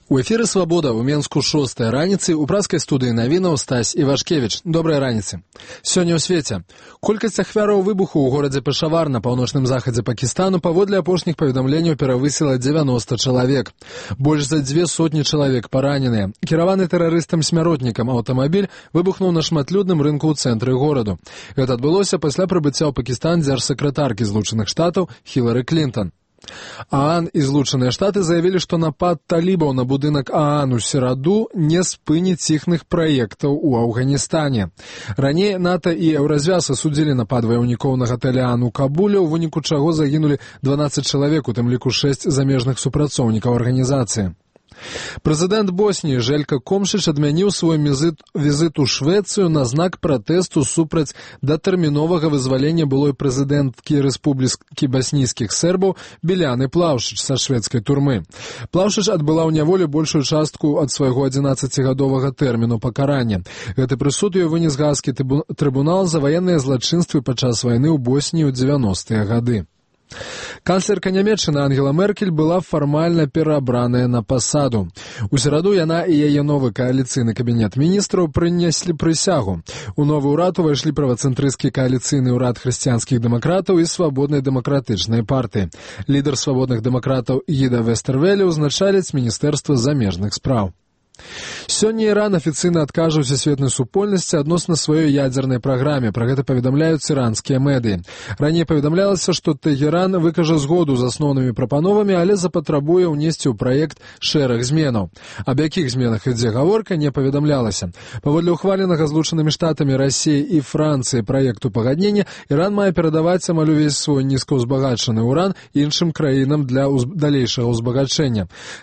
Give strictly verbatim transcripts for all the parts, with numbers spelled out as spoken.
У эфіры «Свабода» ў Менску шостая раніцы, у праскай студыі навінаў Стась Івашкевіч. Добрай раніцы. Сёння ў свеце. Колькасць ахвяраў выбуху ў горадзе Пешавар на паўночным захадзе Пакістану паводле апошніх паведамленняў перавысіла дзевяноста чалавек. Больш за дзве сотні чалавек параненыя. Кіраваны тэрарыстам-смяротнікам аўтамабіль выбухнуў на шматлюдным рынку ў цэнтры гораду. Гэта адбылося пасля прыбыцця ў Пакістан дзяржсакратаркі Злучаных Штатаў Хілары Клінтон. ААН і Злучаныя Штаты заявілі, што напад талібаў на будынак ААН у сераду не спыніць іхных праектаў у Афганістане. Раней НАТО і Еўразвяз асудзілі напад ваяўнікоў на гатэль ААН у Кабуле, у выніку чаго загінулі дванаццаць чалавек, у тым ліку шэсць замежных супрацоўнікаў арганізацыі. Прэзідэнт Босніі Желька Комшыч адмяніў свой візіт, візіт у Швецыю на знак пратэсту супраць датэрміновага вызвалення былой прэзідэнткі рэспублікі баснійскіх сербаў Біляны Плаўшыч са шведскай турмы. Плаўшыч адбыла ў няволі большую частку ад свайго адзінаццацігадовага тэрміну пакарання. Гэты прысуд ёй вынес Гааскі трыбунал за ваенныя злачынствы падчас вайны ў Босніі ў дзевяностыя гады. Канцлерка Нямецчыны Ангела Меркель была фармальна перабраная на пасаду. У сераду яна і яе новы кааліцыйны кабінет міністраў прынеслі прысягу. У новы ўрад увайшлі правацэнтрысцкі кааліцыйны ўрад хрысціянскіх дэмакратаў і свабоднай дэмакратычнай партыі. Лідар свабодных дэмакратаў Гіда Вестэрвеле ўзначаліць міністэрства замежных спраў. Сёння Іран афіцыйна адкажа ўсесветнай супольнасці адносна сваёй ядзернай праграме. Пра гэта паведамляюць іранскія медыі. Раней паведамлялася, што Тэгеран выкажа згоду з асноўнымі прапановамі, але запатрабуе ўнесці ў праект шэраг зменаў. Аб якіх зменах ідзе гаворка, не паведамлялася. Паводле ўхваленага Злучанымі Штатамі, Расіяй і Францыяй праекту пагаднення, Іран мае перадаваць амаль увесь свой нізкаўзбагачаны ўран іншым краінам для далейшага ўзбагачэння.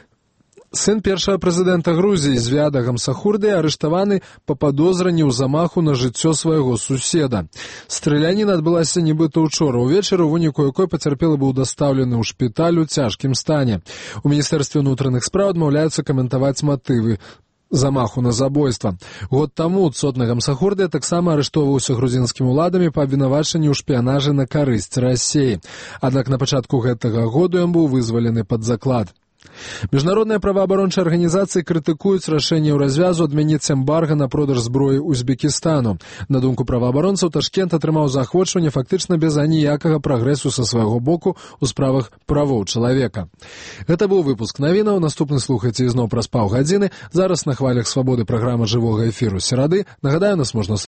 Сын першага прэзідэнта Грузіі Звяда Гамсахурды арыштаваны па падозранні ў замаху на жыццё свайго суседа. Страляніна адбылася нібыта ўчора ўвечары, у выніку якой пацярпелы быў дастаўлены ў шпіталь у цяжкім стане. У міністэрстве ўнутраных спраў адмаўляюцца каментаваць матывы замаху на забойства. Год таму цотны Гамсахурды таксама арыштоўваўся грузінскімі ўладамі па абвінавачанні ў шпіянажы на карысць Расіі. Аднак на пачатку гэтага году ён быў вызвалены пад заклад. Міжнародныя праваабарончыя арганізацыі крытыкуюць рашэнне Еўразвязу адмяніць эмбарга на продаж зброі Узбекістану. На думку праваабаронцаў, Ташкент атрымаў заахвочванне фактычна без аніякага прагрэсу са свайго боку ў справах правоў чалавека. Гэта быў выпуск навінаў. Наступны слухайце ізноў праз паўгадзіны. Зараз на хвалях свабоды праграма жывога эфіру серады. Нагадаю, нас можна